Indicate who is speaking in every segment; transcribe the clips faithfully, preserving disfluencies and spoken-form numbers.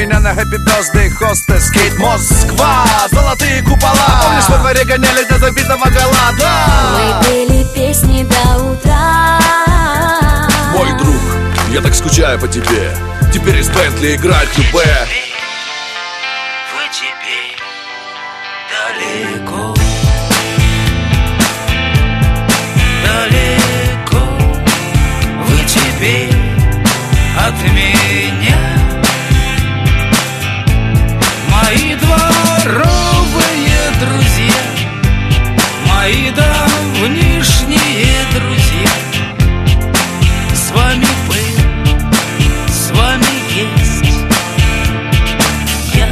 Speaker 1: меня на Happy Birthday Hostess Кейт Москва, золотые купола. Помнишь, во дворе гоняли до забитого голода?
Speaker 2: Мы пели песни до утра.
Speaker 3: Мой друг, я так скучаю по тебе. Теперь из Бентли играть любэ.
Speaker 4: Вы теперь далеко, далеко. Вы теперь от меня. Мои дворовые друзья, мои давнишние друзья. С вами был, с вами есть я.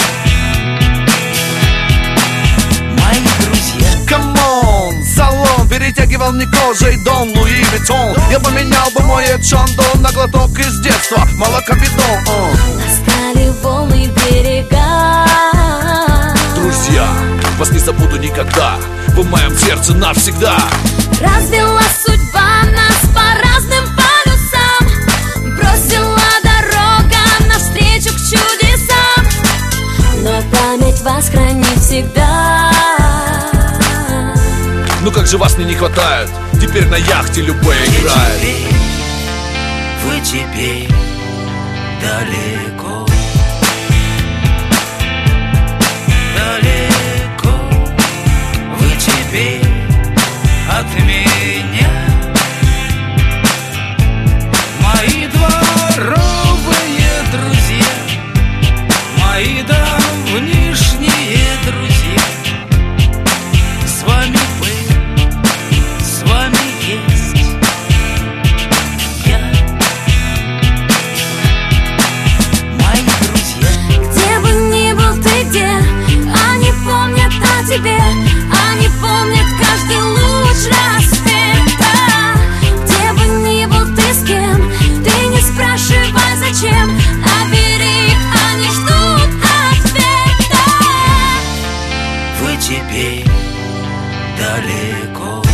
Speaker 4: Мои друзья.
Speaker 1: Камон, салон перетягивал мне кожей Дон Луи Виттон. Я поменял бы мой Эчондо на глоток из детства, молокобидон. uh.
Speaker 2: Настали волны берега.
Speaker 3: Друзья, вас не забуду никогда. Вы в моем сердце навсегда.
Speaker 2: Развела судьба нас по разным полюсам. Бросила дорога навстречу к чудесам. Но память вас хранит всегда.
Speaker 3: Ну как же вас мне не хватает. Теперь на яхте любэ играет.
Speaker 4: Вы теперь далеко, далеко. Вы теперь от меня. Мои дворовые друзья, мои давнишние друзья. С вами был, с вами есть я. Мои друзья.
Speaker 2: Где бы ни был ты, где, они помнят о тебе. Они помнят каждый луч рассвета. Где бы ни был ты, с кем, ты не спрашивай зачем. А берег, они ждут ответа.
Speaker 4: Вы теперь далеко.